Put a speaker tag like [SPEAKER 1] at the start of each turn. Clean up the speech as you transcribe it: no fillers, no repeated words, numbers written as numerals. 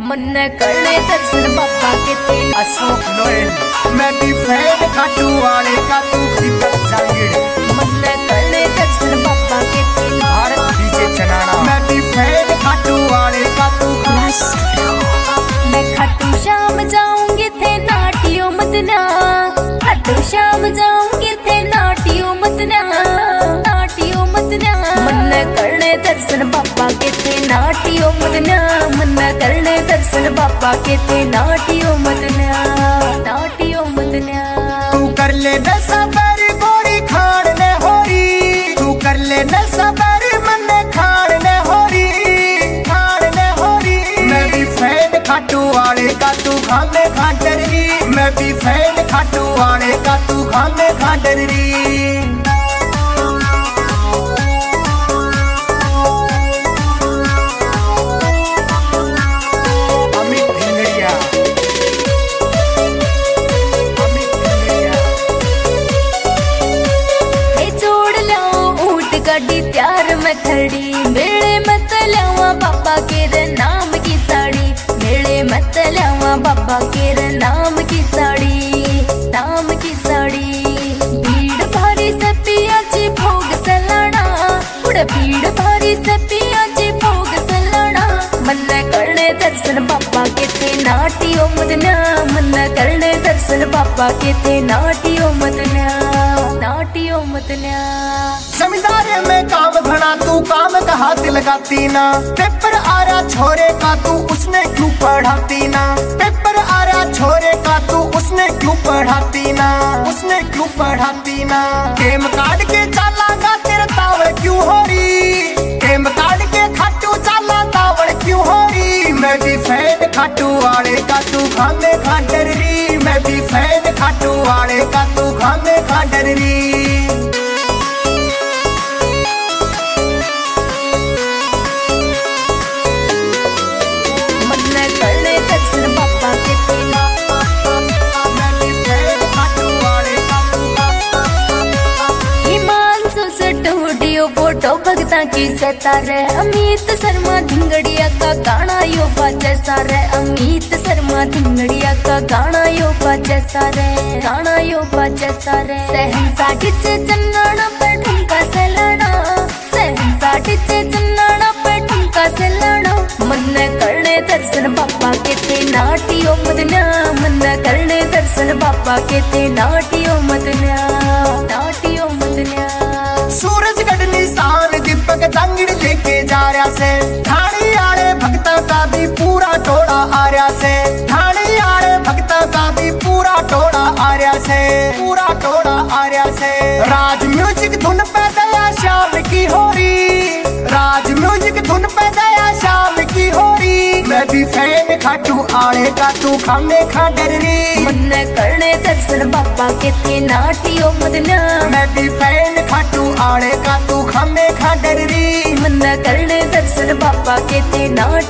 [SPEAKER 1] मन करने दर्शन बाबा के तेल
[SPEAKER 2] अशोक लोयल मैं भी फैन खाटू वाले का तू दीपक जांगिड़
[SPEAKER 1] मन करने दर्शन बाबा के तेल
[SPEAKER 2] भारत डीजे चनाना मैं भी फैन खाटू वाले का तू
[SPEAKER 1] मैं खाटू शाम जाऊंगी थे नाटियो मतना खाटू शाम जाऊंगी थे नाटियो मतना मन करने दर्शन बाबा के थे नाटियो मतना मन करने दर्शन बाबा के थे नाटियो मतना
[SPEAKER 2] तू कर ले नशा पर गोरी खाड़ ने होरी तू कर ले नशा पर मन खाड़ ने होरी मैं भी फैन खाटू वाले का तू खाने खाटरी मैं भी फैन खाटू वाले का तू खाने खाटरी
[SPEAKER 1] गाड़ी त्यार में खड़ी मेले मत लावा बाबा के नाम की साड़ी मेले मत लावा बाबा के नाम की साड़ी भीड़ भारी से पिया जी भोग सलाना उड़ भीड़ भारी से पिया जी भोग सलाना मन करने दर्शन बाबा के थे नाटियो मदना मन करने दर्शन बाबा के थे नाटियो मदना
[SPEAKER 2] जमींदार में काम भरा तू काम का हाथ लगाती ना पेपर आ रहा छोरे का तू उसने क्यों पढ़ाती ना पेपर आ रहा छोरे का तू उसने क्यों पढ़ाती ना गेम काट के चाला गा तेरे तावड़ क्यों हो रही गेम काट के खाटू चाला तावड़ क्यों हो रही मैं भी फैन खाटू वाले का तू खाने खाटर री मैं भी फैन खाटू वाले का तू खाने खाटर री
[SPEAKER 1] फोटो भगता की सतारे अमित शर्मा धिंगड़िया का गाना यो बाजे सारे अमित शर्मा धिंगड़िया का गाना यो बाजे सारे सहनसा टिचे चन्नाना पे ठुमका से लड़ा सहनसा टिचे चन्नाना पे ठुमका से लड़ा मन करने दर्शन बाबा के थे नाटियो मदना मन करने दर्शन बाबा के थे नाटियो मदना
[SPEAKER 2] सूरज गढ़ निशान दीपक जांगिड़ लेके जा रहा से ठाणी आड़े भक्ता का भी पूरा टोला आ रहा से ठाणी आड़े भक्ता का भी पूरा टोला आ रहा से राज म्यूजिक धुन पे दया शाम की हो रही राज म्यूजिक धुन पे दया शाम की हो रही मैं भी फैन खाटू आड़े का तू खाने खाटर री
[SPEAKER 1] मन करने दर्शन बाबा के थे नाटियो मदना
[SPEAKER 2] मैं भी फैन खाटू आड़े का तू खाने खाटर री
[SPEAKER 1] मन करने दर्शन बाबा के थे नाटियो